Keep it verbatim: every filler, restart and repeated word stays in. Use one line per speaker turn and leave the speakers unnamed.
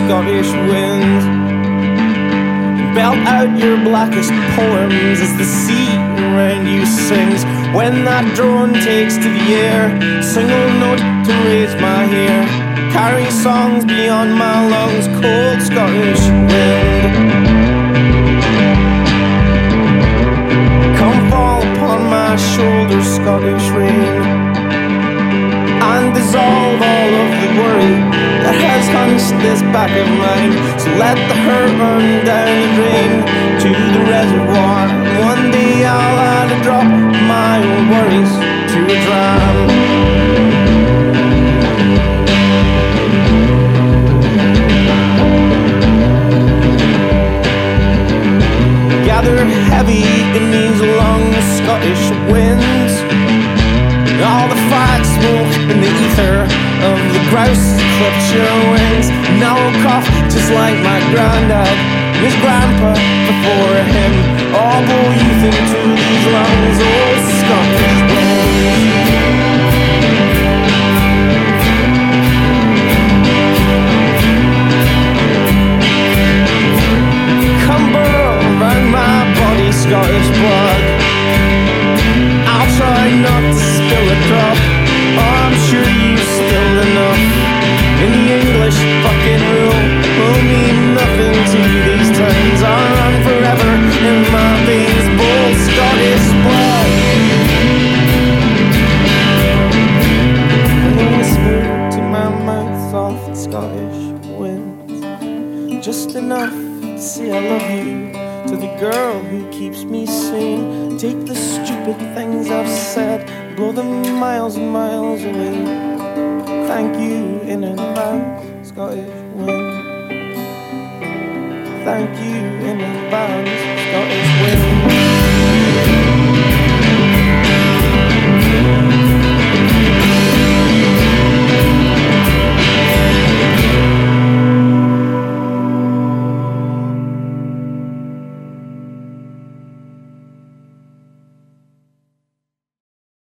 Scottish wind. Belt out your blackest poems as the sea around you sings. When that drone takes to the air, single note to raise my hair, carrying songs beyond my lungs, cold Scottish wind. Come fall upon my shoulders, Scottish rain, and dissolve all of the worry that has hunched this back of mine. So let the hurt run down the drain to the reservoir. One day I'll add a drop of my own worries to a dram. Gather heavy in these long Scottish winds, all the fire smoke in the ether of the grouse clipped your wings. Now I'll cough just like my granddad, his grandpa before him. All blow youth into these lungs, old Scottish winds. Come burrow around my body, Scottish blood. I'll try not to spill a drop. Oh, I'm sure you spilled enough. In the English fucking rule will mean nothing to these times. I'll run forever in my veins, bold Scottish blood. And they whisper to my mouth, soft Scottish winds, just enough to say I love you to the girl who keeps me sane. Take the stupid things I've said, blow them miles and miles away. Thank you in advance, Scottish wind. Thank you in advance, Scottish wind.